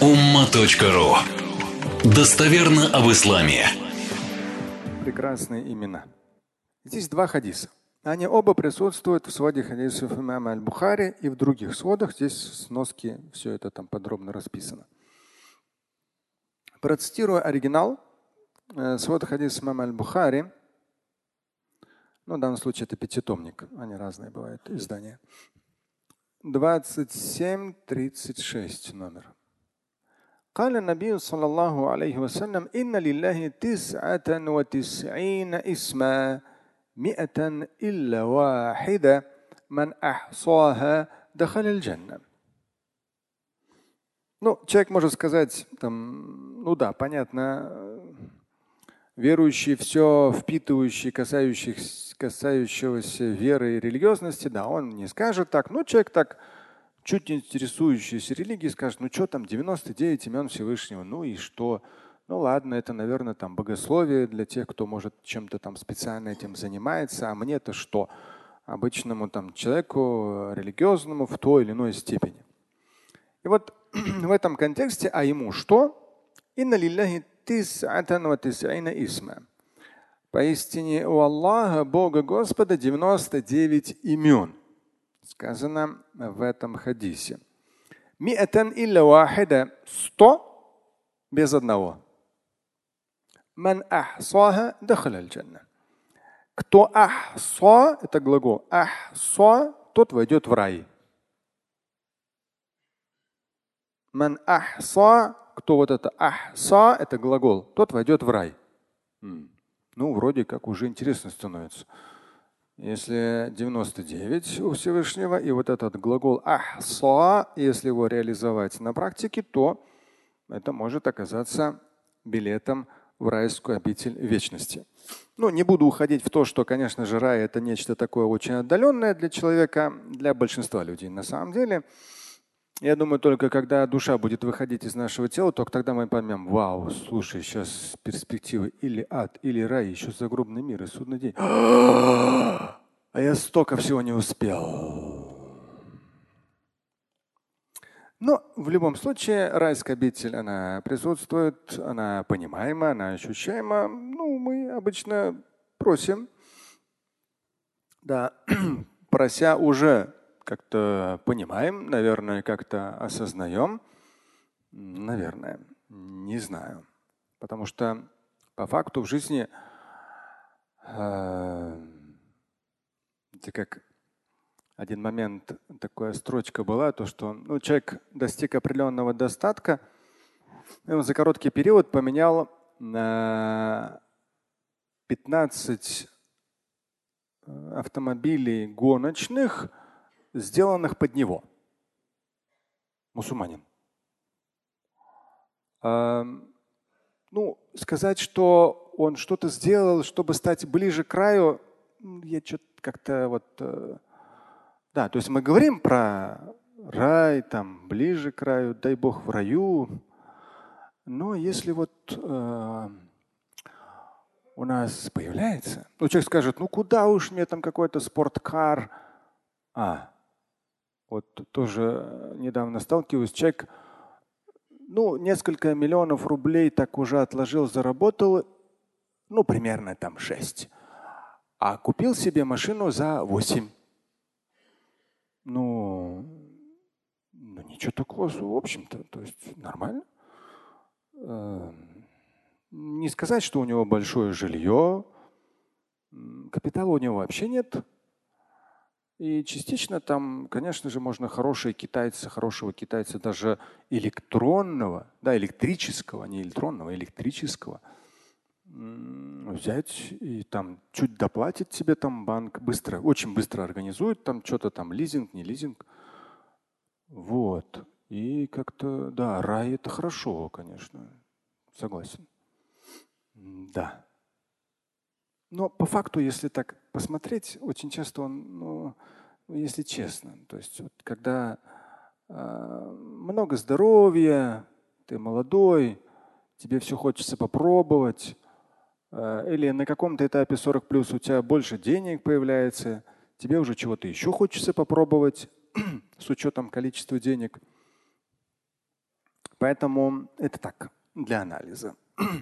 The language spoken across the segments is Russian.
umma.ru. Достоверно об исламе. Прекрасные имена. Здесь два хадиса. Они оба присутствуют в своде хадисов имама Аль-Бухари и в других сводах. Здесь в сноске все это там подробно расписано. Процитирую оригинал. Свод хадис имама Аль-Бухари. В данном случае это пятитомник. Они разные бывают издания. 2736 номер. قال النبي صلى الله عليه وسلم إن لله 99 اسما 100 إلا واحدة من أحصاها دخل الجنة. Человек может сказать, понятно, верующий, все впитывающий, касающегося веры и религиозности, он не скажет так. Человек так, чуть интересующийся религией, скажет, что там 99 имен Всевышнего, и что? Ладно, это, наверное, там богословие для тех, кто может чем-то там специально этим занимается, а мне-то что? Обычному человеку религиозному в той или иной степени. И вот в этом контексте, а ему что? Инна лилляхи 99 исма. Поистине у Аллаха, Бога Господа, 99 имен. Сказано в этом хадисе. 100 без одного. Ман ахсаха дахаля аль-джанна. Кто ахса, это глагол. Ахса, тот войдет в рай. Ман ахса, кто вот это ахса, это глагол, тот войдет в рай. Вроде как уже интересно становится. Если 99 у Всевышнего, и вот этот глагол ахса, если его реализовать на практике, то это может оказаться билетом в райскую обитель вечности. Не буду уходить в то, что, конечно же, рай – это нечто такое очень отдаленное для человека, для большинства людей на самом деле. Я думаю, только когда душа будет выходить из нашего тела, только тогда мы поймем, вау, слушай, сейчас перспективы или ад, или рай, еще загробный мир и судный день. А я столько всего не успел. Но в любом случае райская обитель, она присутствует, она понимаема, она ощущаема. Мы обычно просим, прося уже как-то понимаем, наверное, как-то осознаем. Наверное, не знаю. Потому что по факту в жизни это как один момент, такая строчка была, то что человек достиг определенного достатка, и он за короткий период поменял 15 автомобилей гоночных, сделанных под него. Мусульманин. Сказать, что он что-то сделал, чтобы стать ближе к краю, я что-то как-то то есть мы говорим про рай, ближе к краю, дай Бог в раю. Но если у нас появляется, человек скажет, куда уж мне там какой-то спорткар. Тоже недавно сталкиваюсь, человек, несколько миллионов рублей так уже отложил, заработал, примерно 6. А купил себе машину за 8. Ничего такого, в общем-то, то есть нормально. Не сказать, что у него большое жилье, капитала у него вообще нет. И частично там, конечно же, можно хорошего китайца, даже электронного, электрического, не электронного, электрического, взять и чуть доплатит тебе банк, очень быстро организует, что-то лизинг, не лизинг. И как-то, рай это хорошо, конечно, согласен. Да. Но по факту, если так посмотреть, очень часто он, если честно, то есть когда много здоровья, ты молодой, тебе все хочется попробовать, или на каком-то этапе 40 плюс у тебя больше денег появляется, тебе уже чего-то еще хочется попробовать с учетом количества денег. Поэтому это так, для анализа.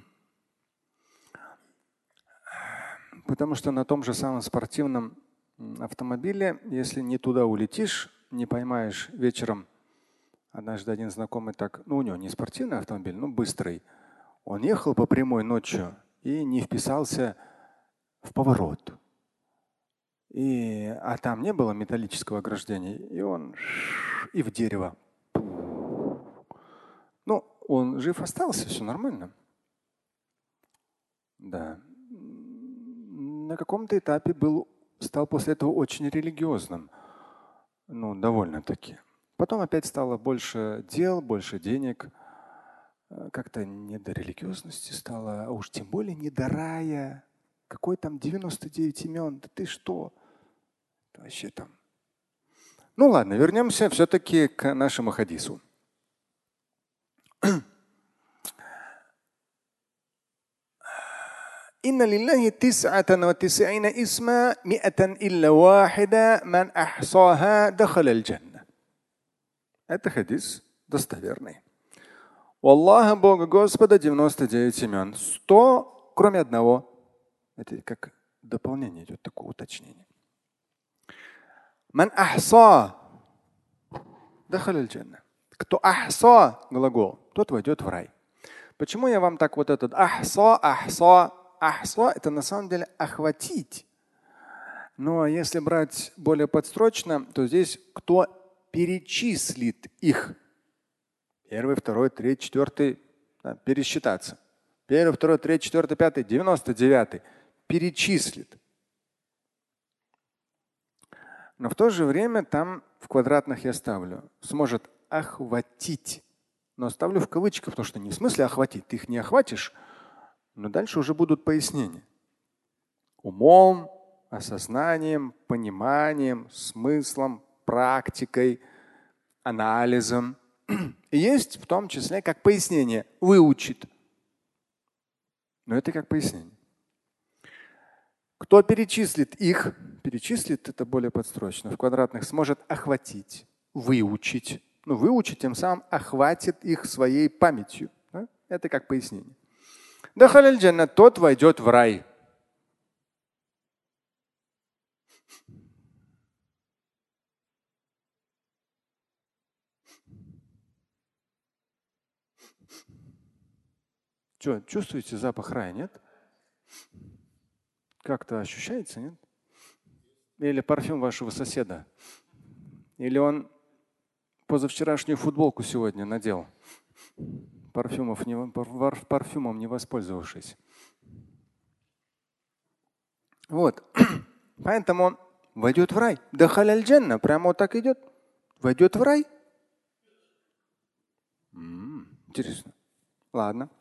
Потому что на том же самом спортивном автомобиле, если не туда улетишь, не поймаешь вечером. Однажды один знакомый так, у него не спортивный автомобиль, но быстрый. Он ехал по прямой ночью и не вписался в поворот. А там не было металлического ограждения, и он и в дерево. Он жив остался, все нормально. Да. На каком-то этапе стал после этого очень религиозным. Довольно-таки. Потом опять стало больше дел, больше денег. Как-то не до религиозности стало, а уж тем более не до рая. Какой там 99 имен? Да ты что? Это вообще там. Ладно, вернемся все-таки к нашему хадису. إن لله 99 اسما 100 إلا واحدة من أحصاها دخل الجنة. Это хадис достоверный. У Аллаха Бога Господа 99 имен. 100, кроме одного. Это как дополнение идет, такое уточнение. Ман ахса дахаль аль-джанна. Кто ахса, глагол, тот войдет в рай. Почему я вам так вот этот ахса? Ахса это на самом деле охватить. Но если брать более подстрочно, то здесь кто перечислит их. Первый, второй, третий, четвертый, пересчитаться. Первый, второй, третий, четвертый, пятый, 99. Перечислит. Но в то же время там в квадратных я ставлю. Сможет охватить. Но ставлю в кавычках, потому что не в смысле охватить. Ты их не охватишь, но дальше уже будут пояснения. Умом, осознанием, пониманием, смыслом, практикой, анализом. И есть в том числе как пояснение. Выучит. Но это как пояснение. Кто перечислит их, перечислит это более подстрочно, в квадратных, сможет охватить, выучить. Выучить тем самым охватит их своей памятью. Да? Это как пояснение. Дахаль аль-джанна, тот войдет в рай. Что, чувствуете запах рая, нет? Как-то ощущается, нет? Или парфюм вашего соседа? Или он позавчерашнюю футболку сегодня надел, парфюмом не воспользовавшись? Вот. Поэтому войдет в рай. Дахаль аль-джанна, прямо вот так идет. Войдет в рай. Интересно. Ладно.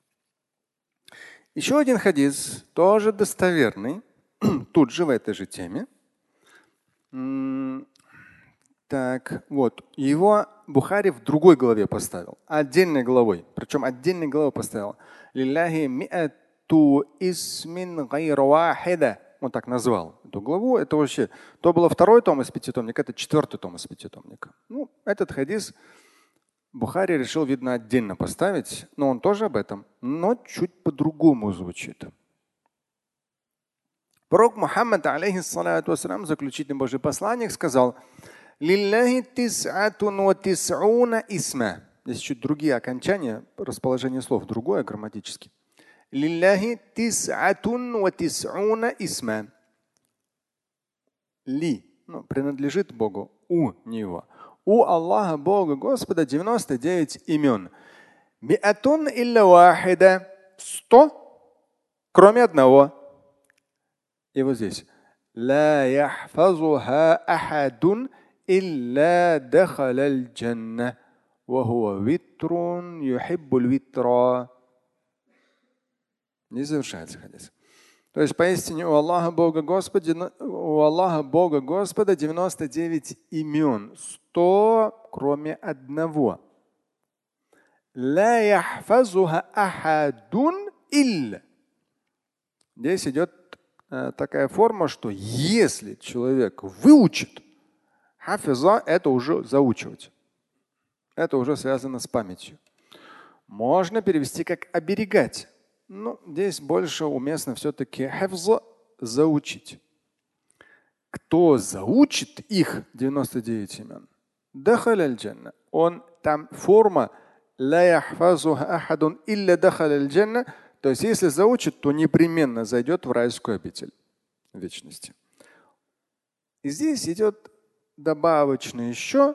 Еще один хадис, тоже достоверный, тут же в этой же теме. Так, вот. Его Бухари в другой главе поставил, отдельной главой. Причем отдельной главой поставил. Лилляхи миату исмин гайра вахида. Он так назвал эту главу. Это вообще, то было второй том из пятитомника, это четвертый том из пятитомника. Этот хадис Бухари решил, видно, отдельно поставить, но он тоже об этом, но чуть по-другому звучит. Пророк Мухаммад, алейхиссалату вассалям, заключительный Божий посланник, сказал: «Лилляхи тис'атун ва тис'уна исма». Здесь чуть другие окончания, расположение слов другое грамматически. Лилляхи тис'атун ва тис'уна исма. Ли принадлежит Богу, у него. У Аллаха Бога Господа 99 имен. Миатун илля вахида. 100, кроме одного. И вот здесь. Ла яхфазуха ахадун илля дахаля аль-джанна. Ва хуа витрун юхиббуль витра. Не завершается хадис. То есть поистине у Аллаха Бога Господа 99 имен. 100, кроме одного. Ла яхфазуха ахадун илля. Здесь идет такая форма, что если человек выучит, хафиза — это уже заучивать. Это уже связано с памятью. Можно перевести как оберегать. Но здесь больше уместно все-таки хифз заучить. Кто заучит их 99 имен, дахаль аль-джанна. Он там форма ла яхфазуха ахадун илля дахаль аль-джанна. То есть если заучит, то непременно зайдет в райскую обитель вечности. И здесь идет добавочно еще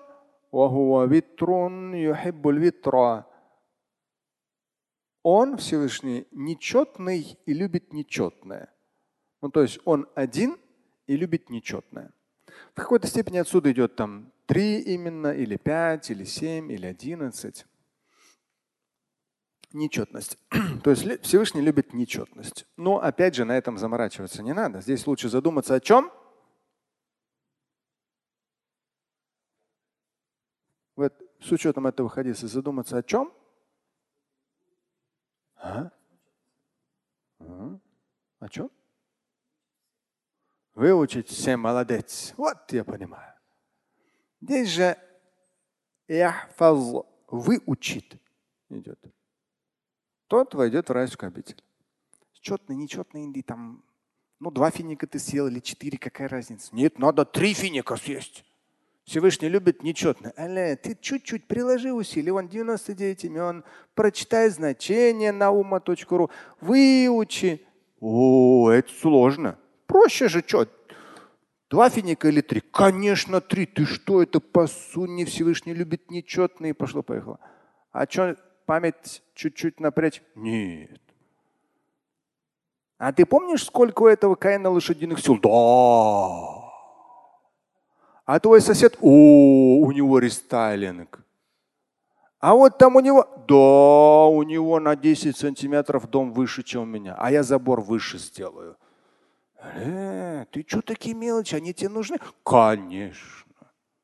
он, Всевышний, нечетный и любит нечетное. Ну, то есть он один и любит нечетное. В какой-то степени отсюда идет там 3 именно, или 5, или 7, или 11. Нечетность. То есть Всевышний любит нечетность. Но опять же на этом заморачиваться не надо. Здесь лучше задуматься о чем? Вот с учетом этого хадиса задуматься о чем? О чем? Выучить все, молодец. Вот я понимаю. Здесь же яхфаз выучит идет. Тот войдет в райскую обитель. Четный, нечетный, инди там. Ну, 2 финика ты съел или 4, какая разница? Нет, надо 3 финика съесть. Всевышний любит нечетно. Ты чуть-чуть приложи усилия. Вон 99 имен. Прочитай значение на umma.ru. Выучи. О, это сложно. Проще же что? 2 финика или 3? Конечно, 3. Ты что, это по сунне Всевышний любит нечетно и пошло-поехало. А что, память чуть-чуть напрячь? Нет. А ты помнишь, сколько у этого Каина лошадиных сил? Да. А твой сосед, у него рестайлинг. А вот там у него, да, у него на 10 сантиметров дом выше, чем у меня. А я забор выше сделаю. Ты что такие мелочи, они тебе нужны? Конечно.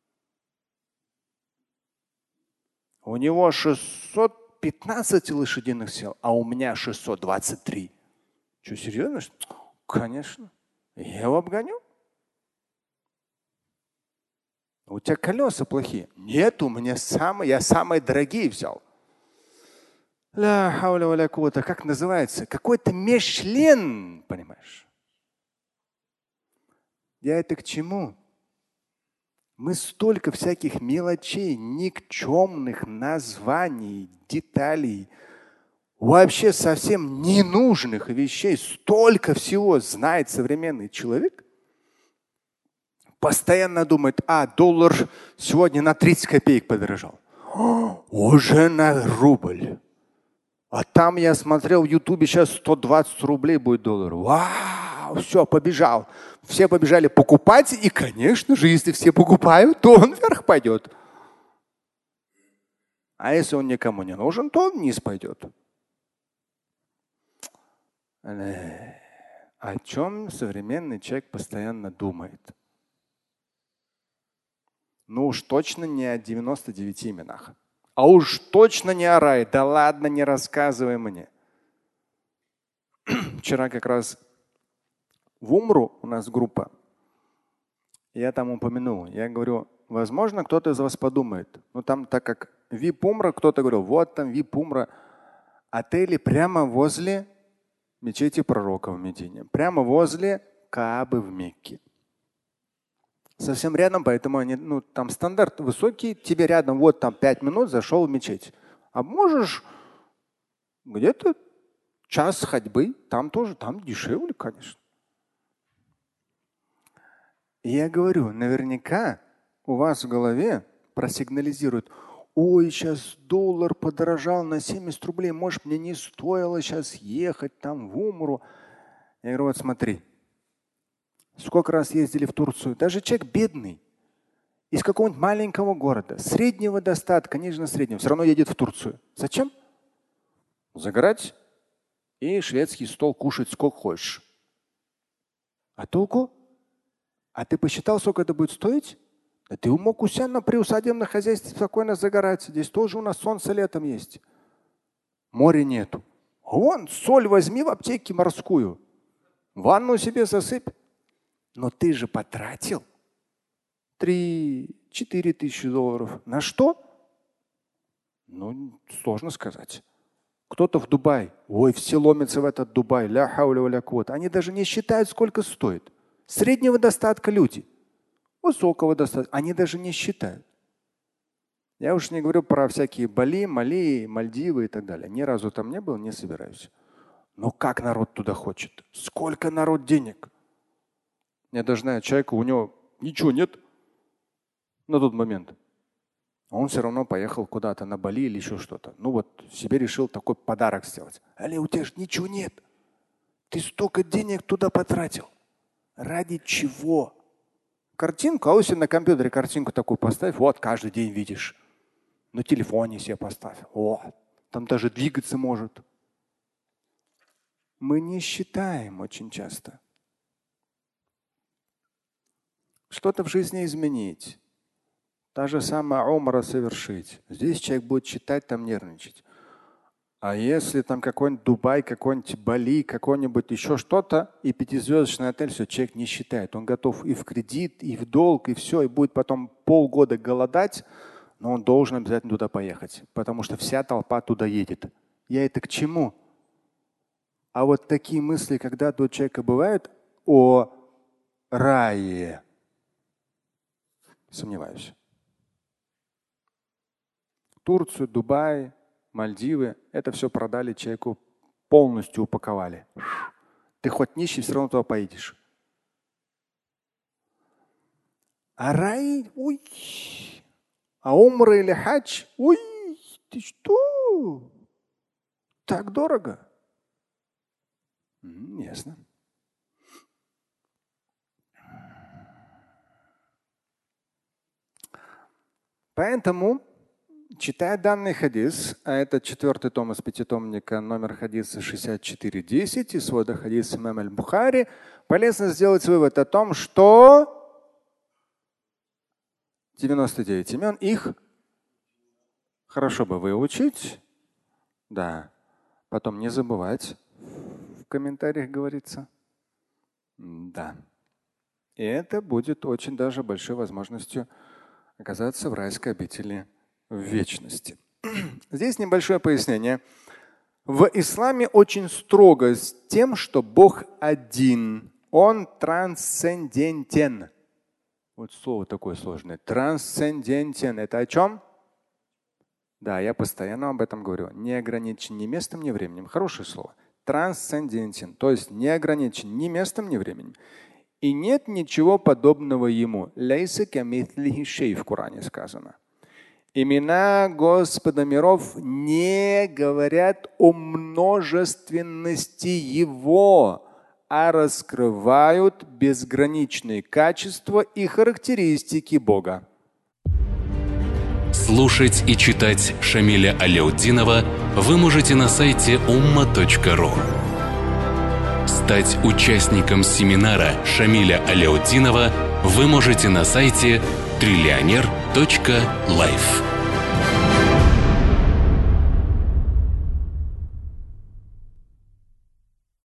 У него 615 лошадиных сил, а у меня 623. Что, серьезно? Конечно. Я его обгоню. У тебя колеса плохие. Нет, у меня я самые дорогие взял. Как называется? Какой-то Мишлен, понимаешь? Я это к чему? Мы столько всяких мелочей, никчемных названий, деталей, вообще совсем ненужных вещей, столько всего знает современный человек. Постоянно думает, доллар сегодня на 30 копеек подорожал. Уже на рубль. А там я смотрел в Ютубе, сейчас 120 рублей будет доллар. Вау, все, побежал. Все побежали покупать. И, конечно же, если все покупают, то он вверх пойдет. А если он никому не нужен, то он вниз пойдет. О чем современный человек постоянно думает? Ну уж точно не о 99 именах. А уж точно не о рае. Да ладно, не рассказывай мне. Вчера как раз в Умру у нас группа. Я там упомянул. Я говорю, возможно, кто-то из вас подумает. Ну там, так как VIP Умра, кто-то говорил, вот там VIP Умра. Отели прямо возле мечети пророка в Медине. Прямо возле Каабы в Мекке. Совсем рядом, поэтому они, там стандарт высокий, тебе рядом, вот там 5 минут зашел в мечеть. А можешь где-то час ходьбы, там тоже, там дешевле, конечно. И я говорю, наверняка у вас в голове просигнализирует, ой, сейчас доллар подорожал на 70 рублей, может, мне не стоило сейчас ехать там в Умру. Я говорю, вот смотри. Сколько раз ездили в Турцию? Даже человек бедный, из какого-нибудь маленького города, среднего достатка, нижнего среднего, все равно едет в Турцию. Зачем? Загорать и шведский стол кушать сколько хочешь. А толку? А ты посчитал, сколько это будет стоить? Да ты мог у себя на приусадебном хозяйстве спокойно загорать. Здесь тоже у нас солнце летом есть. Моря нету. Вон, соль возьми в аптеке морскую. Ванну себе засыпь. Но ты же потратил 3-4 тысячи долларов. На что? Сложно сказать. Кто-то в Дубай. Ой, все ломятся в этот Дубай. Ля хауля ва ля куввата. Они даже не считают, сколько стоит. Среднего достатка люди. Высокого достатка. Они даже не считают. Я уж не говорю про всякие Бали, Мали, Мальдивы и так далее. Ни разу там не был, не собираюсь. Но как народ туда хочет? Сколько народ денег? Я даже знаю человека, у него ничего нет на тот момент. Он все равно поехал куда-то на Бали или еще что-то. Ну вот себе решил такой подарок сделать. Але, у тебя же ничего нет. Ты столько денег туда потратил. Ради чего? Картинку, а если на компьютере картинку такую поставь, вот каждый день видишь. На телефоне себе поставь. О, там даже двигаться может. Мы не считаем очень часто. Что-то в жизни изменить. Та же самая умра совершить. Здесь человек будет читать, там нервничать. А если там какой-нибудь Дубай, какой-нибудь Бали, какой-нибудь еще что-то, и пятизвездочный отель, все, человек не считает. Он готов и в кредит, и в долг, и все, и будет потом полгода голодать, но он должен обязательно туда поехать, потому что вся толпа туда едет. Я это к чему? А вот такие мысли, когда у человека бывают о рае, сомневаюсь. Турцию, Дубай, Мальдивы, это все продали человеку, полностью упаковали. Ты хоть нищий, все равно туда поедешь. А рай, ой, а умра или хадж, ой, ты что? Так дорого? Ясно. Поэтому, читая данный хадис, а это 4-й том из пятитомника, номер хадиса 6410, и свода хадис имам аль-Бухари, полезно сделать вывод о том, что 99 имен, их хорошо бы выучить, да, потом не забывать, в комментариях говорится, да. И это будет очень даже большой возможностью оказаться в райской обители в вечности. Здесь небольшое пояснение. В исламе очень строго с тем, что Бог один. Он трансцендентен. Вот слово такое сложное. Трансцендентен. Это о чем? Да, я постоянно об этом говорю. Не ограничен ни местом, ни временем. Хорошее слово. Трансцендентен. То есть не ограничен ни местом, ни временем. И нет ничего подобного ему. Лейса камитhlихи шей в Коране сказано. Имена Господа миров не говорят о множественности Его, а раскрывают безграничные качества и характеристики Бога. Слушать и читать Шамиля Аляутдинова вы можете на сайте umma.ru. Стать участником семинара Шамиля Аляутдинова вы можете на сайте trillioner.life.